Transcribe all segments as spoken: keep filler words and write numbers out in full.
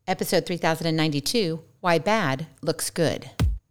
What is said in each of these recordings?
Episode three thousand ninety-two, Why Bad Looks Good.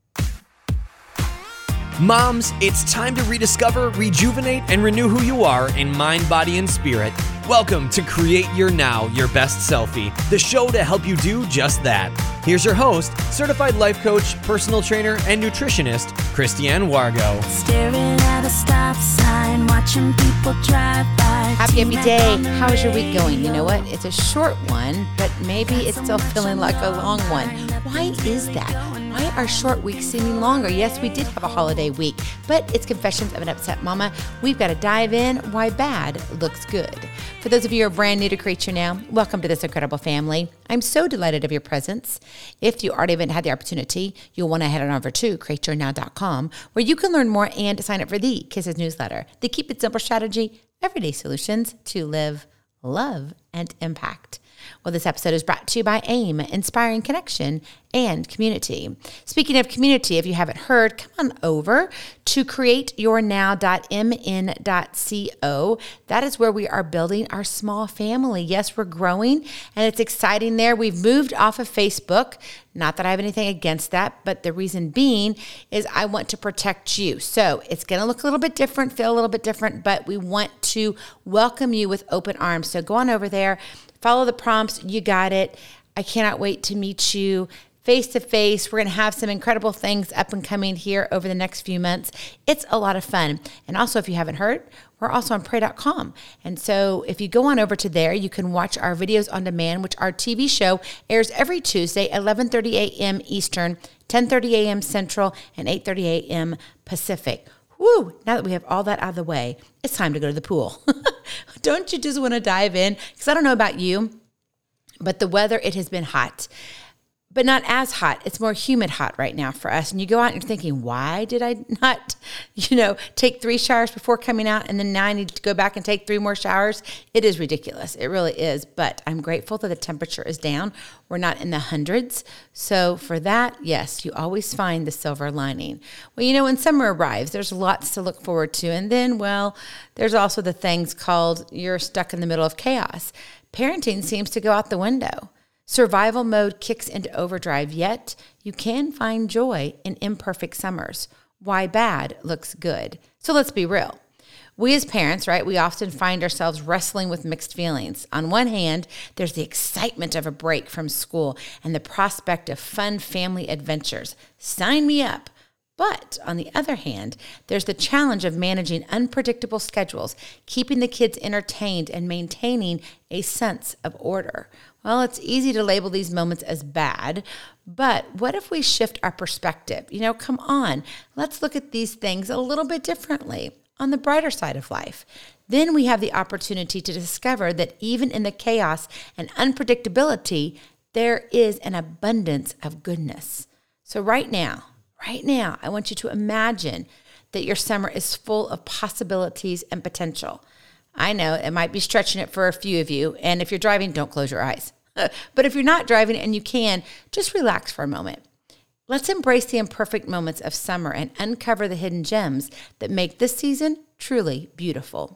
Moms, it's time to rediscover, rejuvenate, and renew who you are in mind, body, and spirit. Welcome to Create Your Now, Your Best Selfie, the show to help you do just that. Here's your host, certified life coach, personal trainer, and nutritionist, Christiane Wargo. Staring at a stop sign, watching people drive by. Happy happy day. How's your week going? You know what? It's a short one, but maybe it's still feeling like a long one. Why is that? Why are short weeks seeming longer? Yes, we did have a holiday week, but it's Confessions of an Upset Mama. We've got to dive in why bad looks good. For those of you who are brand new to Create Your Now, welcome to this incredible family. I'm so delighted of your presence. If you already haven't had the opportunity, you'll want to head on over to create your now dot com, where you can learn more and sign up for the Kisses newsletter, the Keep It Simple strategy, everyday solutions to live, love, and impact. Well, this episode is brought to you by AIM, Inspiring Connection and Community. Speaking of community, if you haven't heard, come on over to create your now dot m n dot co. That is where we are building our small family. Yes, we're growing, and it's exciting there. We've moved off of Facebook. Not that I have anything against that, but the reason being is I want to protect you. So it's going to look a little bit different, feel a little bit different, but we want to welcome you with open arms. So go on over there. Follow the prompts. You got it. I cannot wait to meet you face to face. We're going to have some incredible things up and coming here over the next few months. It's a lot of fun. And also, if you haven't heard, we're also on pray dot com. And so if you go on over to there, you can watch our videos on demand, which our T V show airs every Tuesday, eleven thirty a.m. Eastern, ten thirty a.m. Central, and eight thirty a.m. Pacific. Woo! Now that we have all that out of the way, it's time to go to the pool. Don't you just want to dive in? Because I don't know about you, but the weather, it has been hot. But not as hot. It's more humid hot right now for us. And you go out and you're thinking, why did I not, you know, take three showers before coming out, and then now I need to go back and take three more showers? It is ridiculous. It really is. But I'm grateful that the temperature is down. We're not in the hundreds. So for that, yes, you always find the silver lining. Well, you know, when summer arrives, there's lots to look forward to. And then, well, there's also the things called you're stuck in the middle of chaos. Parenting seems to go out the window. Survival mode kicks into overdrive, yet you can find joy in imperfect summers. Why bad looks good. So let's be real. We as parents, right, we often find ourselves wrestling with mixed feelings. On one hand, there's the excitement of a break from school and the prospect of fun family adventures. Sign me up. But on the other hand, there's the challenge of managing unpredictable schedules, keeping the kids entertained, and maintaining a sense of order. Well, it's easy to label these moments as bad, but what if we shift our perspective? You know, come on, let's look at these things a little bit differently on the brighter side of life. Then we have the opportunity to discover that even in the chaos and unpredictability, there is an abundance of goodness. So right now, right now, I want you to imagine that your summer is full of possibilities and potential. I know it might be stretching it for a few of you, and if you're driving, don't close your eyes. But if you're not driving and you can, just relax for a moment. Let's embrace the imperfect moments of summer and uncover the hidden gems that make this season truly beautiful.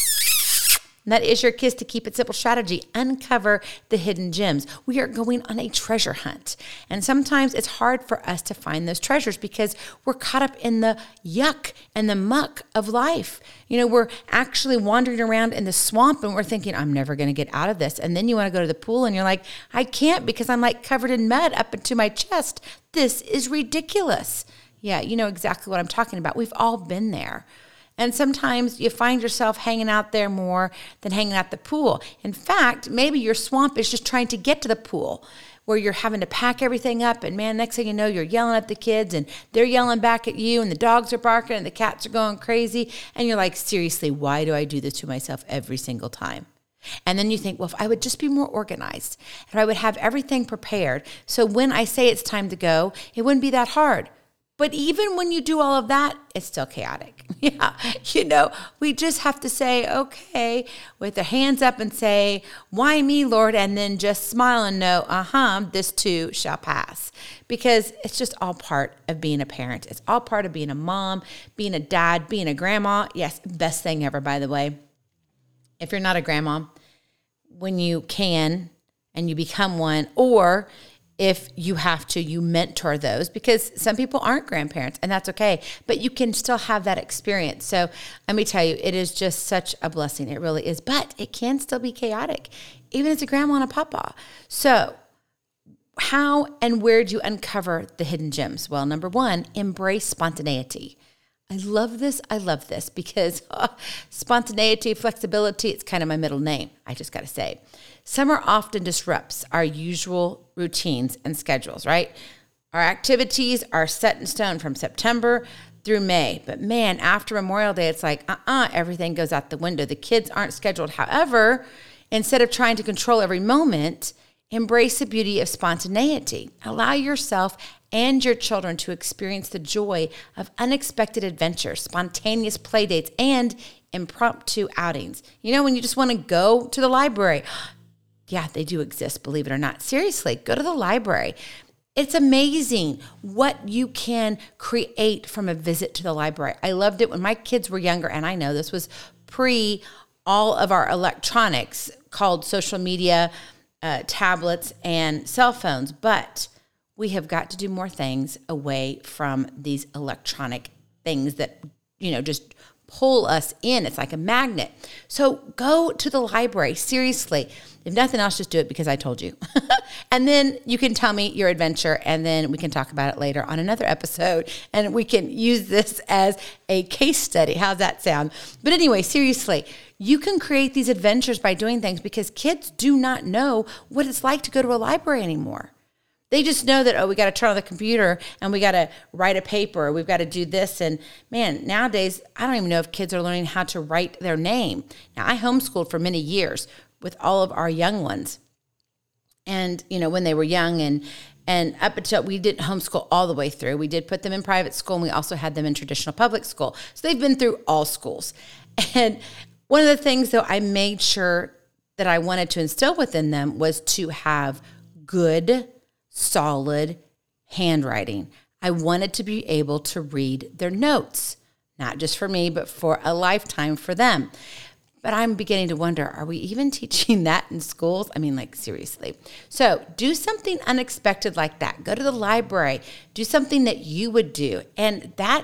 And that is your Kiss to Keep It Simple strategy. Uncover the hidden gems. We are going on a treasure hunt. And sometimes it's hard for us to find those treasures because we're caught up in the yuck and the muck of life. You know, we're actually wandering around in the swamp and we're thinking, I'm never going to get out of this. And then you want to go to the pool and you're like, I can't because I'm like covered in mud up into my chest. This is ridiculous. Yeah, you know exactly what I'm talking about. We've all been there. And sometimes you find yourself hanging out there more than hanging at the pool. In fact, maybe your swamp is just trying to get to the pool where you're having to pack everything up. And man, next thing you know, you're yelling at the kids and they're yelling back at you and the dogs are barking and the cats are going crazy. And you're like, seriously, why do I do this to myself every single time? And then you think, well, if I would just be more organized and I would have everything prepared, so when I say it's time to go, it wouldn't be that hard. But even when you do all of that, it's still chaotic. Yeah, you know, we just have to say, okay, with the hands up and say, why me, Lord? And then just smile and know, uh-huh, this too shall pass. Because it's just all part of being a parent. It's all part of being a mom, being a dad, being a grandma. Yes, best thing ever, by the way. If you're not a grandma, when you can, and you become one, or if you have to, you mentor those, because some people aren't grandparents, and that's okay, but you can still have that experience. So let me tell you, it is just such a blessing. It really is, but it can still be chaotic, even as a grandma and a papa. So how and where do you uncover the hidden gems? Well, number one, embrace spontaneity. I love this. I love this because uh, spontaneity, flexibility, it's kind of my middle name, I just got to say. Summer often disrupts our usual routines and schedules, right? Our activities are set in stone from September through May. But man, after Memorial Day, it's like, uh-uh, everything goes out the window. The kids aren't scheduled. However, instead of trying to control every moment, embrace the beauty of spontaneity. Allow yourself and your children to experience the joy of unexpected adventures, spontaneous play dates, and impromptu outings. You know, when you just want to go to the library. Yeah, they do exist, believe it or not. Seriously, go to the library. It's amazing what you can create from a visit to the library. I loved it when my kids were younger, and I know this was pre all of our electronics called social media, uh, tablets, and cell phones, but we have got to do more things away from these electronic things that, you know, just pull us in. It's like a magnet. So go to the library. Seriously. If nothing else, just do it because I told you. And then you can tell me your adventure, and then we can talk about it later on another episode, and we can use this as a case study. How's that sound? But anyway, seriously, you can create these adventures by doing things, because kids do not know what it's like to go to a library anymore. They just know that, oh, we got to turn on the computer and we got to write a paper. Or we've got to do this. And man, nowadays, I don't even know if kids are learning how to write their name. Now, I homeschooled for many years with all of our young ones. And, you know, when they were young and and up until, we didn't homeschool all the way through. We did put them in private school, and we also had them in traditional public school. So they've been through all schools. And one of the things, though, I made sure that I wanted to instill within them was to have good, solid handwriting. I wanted to be able to read their notes, not just for me, but for a lifetime for them. But I'm beginning to wonder, are we even teaching that in schools? I mean, like, seriously. So do something unexpected like that. Go to the library. Do something that you would do. And that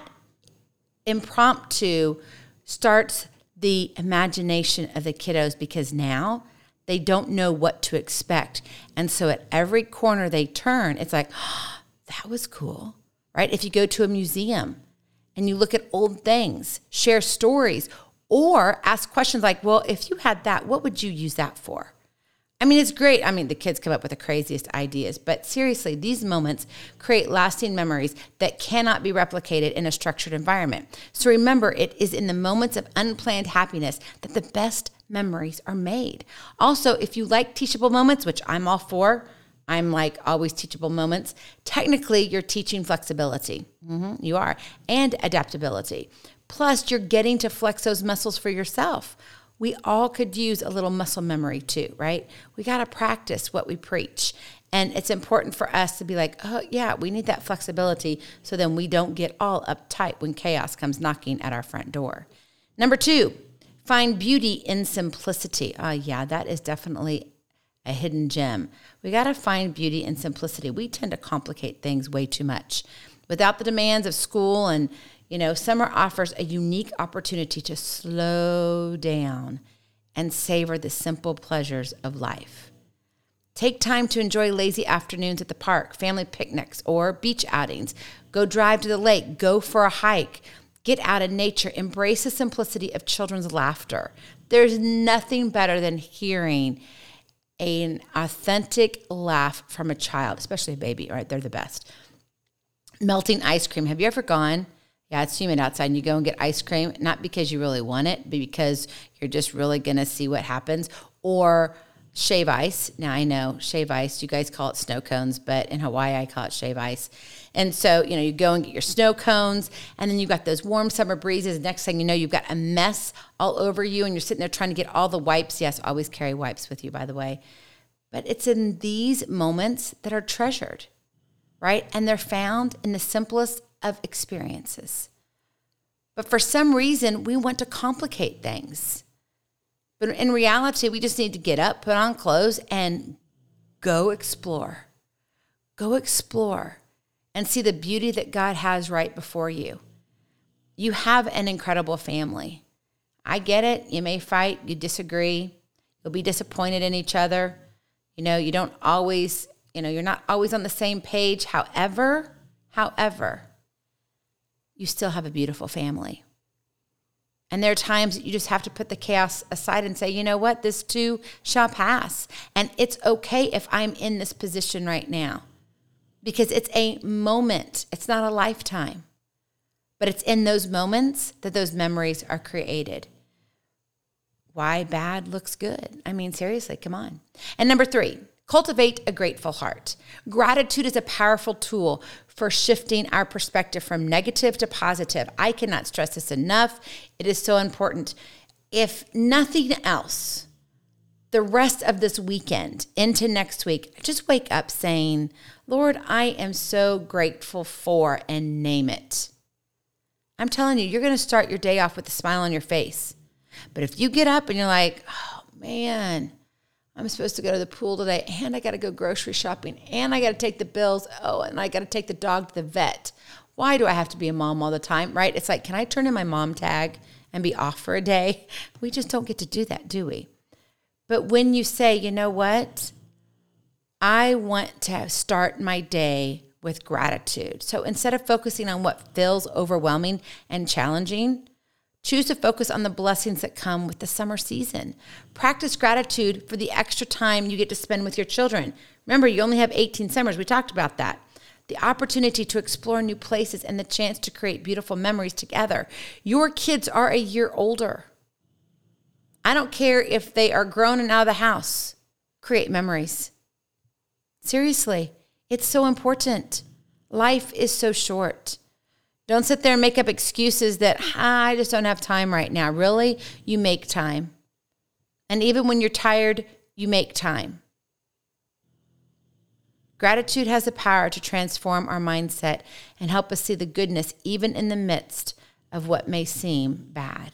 impromptu starts the imagination of the kiddos, because now they don't know what to expect. And so at every corner they turn, it's like, oh, that was cool, right? If you go to a museum and you look at old things, share stories, or ask questions like, well, if you had that, what would you use that for? I mean, it's great. I mean, the kids come up with the craziest ideas, but seriously, these moments create lasting memories that cannot be replicated in a structured environment. So remember, it is in the moments of unplanned happiness that the best memories are made. Also, if you like teachable moments, which I'm all for, I'm like always teachable moments, technically you're teaching flexibility. Mm-hmm, you are. And adaptability. Plus, you're getting to flex those muscles for yourself. We all could use a little muscle memory too, right? We got to practice what we preach. And it's important for us to be like, oh, yeah, we need that flexibility, so then we don't get all uptight when chaos comes knocking at our front door. Number two, find beauty in simplicity. Oh, yeah, that is definitely a hidden gem. We got to find beauty in simplicity. We tend to complicate things way too much. Without the demands of school, and you know, summer offers a unique opportunity to slow down and savor the simple pleasures of life. Take time to enjoy lazy afternoons at the park, family picnics, or beach outings. Go drive to the lake, go for a hike, get out in nature, embrace the simplicity of children's laughter. There's nothing better than hearing an authentic laugh from a child, especially a baby, right? They're the best. Melting ice cream. Have you ever gone? Yeah, it's humid outside, and you go and get ice cream, not because you really want it, but because you're just really going to see what happens. Or shave ice. Now, I know shave ice, you guys call it snow cones, but in Hawaii, I call it shave ice. And so, you know, you go and get your snow cones, and then you've got those warm summer breezes. Next thing you know, you've got a mess all over you, and you're sitting there trying to get all the wipes. Yes, always carry wipes with you, by the way. But it's in these moments that are treasured, right? And they're found in the simplest of experiences. But for some reason, we want to complicate things. But in reality, we just need to get up, put on clothes, and go explore. Go explore and see the beauty that God has right before you. You have an incredible family. I get it. You may fight. You disagree. You'll be disappointed in each other. You know, you don't always, you know, you're not always on the same page. However, however, you still have a beautiful family. And there are times that you just have to put the chaos aside and say, you know what, this too shall pass. And it's okay if I'm in this position right now. Because it's a moment. It's not a lifetime. But it's in those moments that those memories are created. Why bad looks good? I mean, seriously, come on. And number three, cultivate a grateful heart. Gratitude is a powerful tool for shifting our perspective from negative to positive. I cannot stress this enough. It is so important. If nothing else, the rest of this weekend into next week, just wake up saying, Lord, I am so grateful for, and name it. I'm telling you, you're going to start your day off with a smile on your face. But if you get up and you're like, oh man, I'm supposed to go to the pool today, and I got to go grocery shopping, and I got to take the bills, oh, and I got to take the dog to the vet. Why do I have to be a mom all the time, right? It's like, can I turn in my mom tag and be off for a day? We just don't get to do that, do we? But when you say, you know what? I want to start my day with gratitude. So instead of focusing on what feels overwhelming and challenging, choose to focus on the blessings that come with the summer season. Practice gratitude for the extra time you get to spend with your children. Remember, you only have eighteen summers. We talked about that. The opportunity to explore new places and the chance to create beautiful memories together. Your kids are a year older. I don't care if they are grown and out of the house. Create memories. Seriously, it's so important. Life is so short. Don't sit there and make up excuses that ah, I just don't have time right now. Really? You make time. And even when you're tired, you make time. Gratitude has the power to transform our mindset and help us see the goodness even in the midst of what may seem bad.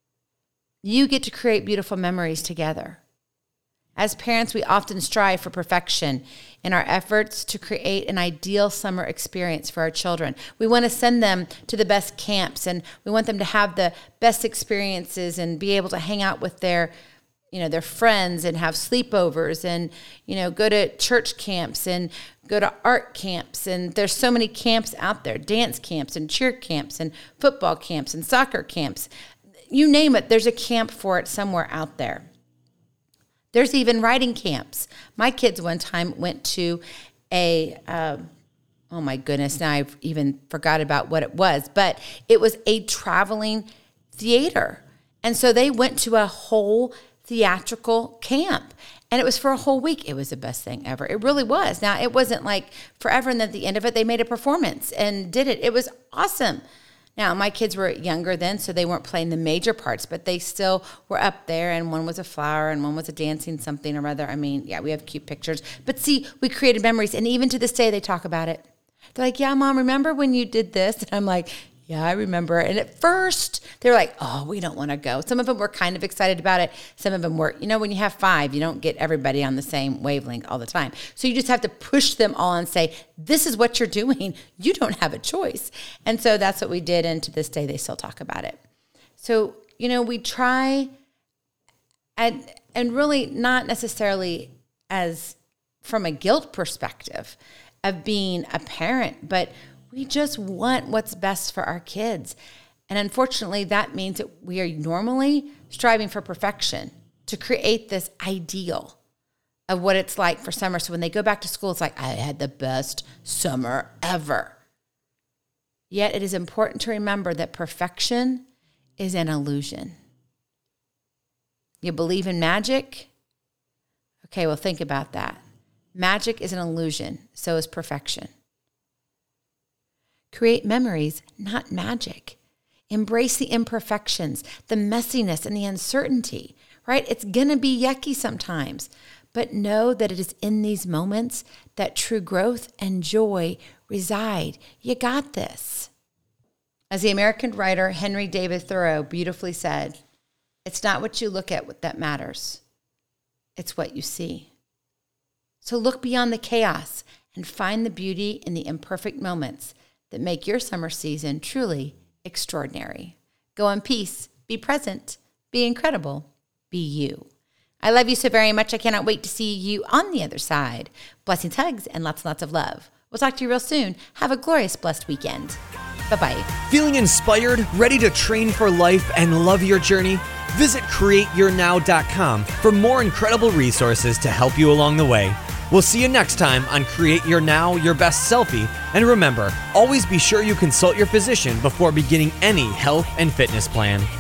You get to create beautiful memories together. As parents, we often strive for perfection in our efforts to create an ideal summer experience for our children. We want to send them to the best camps, and we want them to have the best experiences and be able to hang out with their, you know, their friends and have sleepovers and, you know, go to church camps and go to art camps. And there's so many camps out there, dance camps and cheer camps and football camps and soccer camps. You name it, there's a camp for it somewhere out there. There's even writing camps. My kids one time went to a, uh, oh my goodness, now I've even forgot about what it was, but it was a traveling theater. And so they went to a whole theatrical camp. And it was for a whole week. It was the best thing ever. It really was. Now, it wasn't like forever, and then at the end of it, they made a performance and did it. It was awesome. Now, my kids were younger then, so they weren't playing the major parts, but they still were up there, and one was a flower, and one was a dancing something or other. I mean, yeah, we have cute pictures. But see, we created memories, and even to this day, they talk about it. They're like, yeah, Mom, remember when you did this? And I'm like, yeah, I remember. And at first, they were like, oh, we don't want to go. Some of them were kind of excited about it. Some of them were, you know, when you have five, you don't get everybody on the same wavelength all the time. So you just have to push them all and say, this is what you're doing. You don't have a choice. And so that's what we did. And to this day, they still talk about it. So, you know, we try and, and really not necessarily as from a guilt perspective of being a parent, but we just want what's best for our kids. And unfortunately, that means that we are normally striving for perfection to create this ideal of what it's like for summer. So when they go back to school, it's like, I had the best summer ever. Yet it is important to remember that perfection is an illusion. You believe in magic? Okay, well, think about that. Magic is an illusion. So is perfection. Create memories, not magic. Embrace the imperfections, the messiness, and the uncertainty, right? It's going to be yucky sometimes, but know that it is in these moments that true growth and joy reside. You got this. As the American writer Henry David Thoreau beautifully said, it's not what you look at that matters. It's what you see. So look beyond the chaos and find the beauty in the imperfect moments that make your summer season truly extraordinary. Go in peace, be present, be incredible, be you. I love you so very much. I cannot wait to see you on the other side. Blessings, hugs, and lots and lots of love. We'll talk to you real soon. Have a glorious, blessed weekend. Bye-bye. Feeling inspired, ready to train for life and love your journey? Visit create your now dot com for more incredible resources to help you along the way. We'll see you next time on Create Your Now, Your Best Selfie. And remember, always be sure you consult your physician before beginning any health and fitness plan.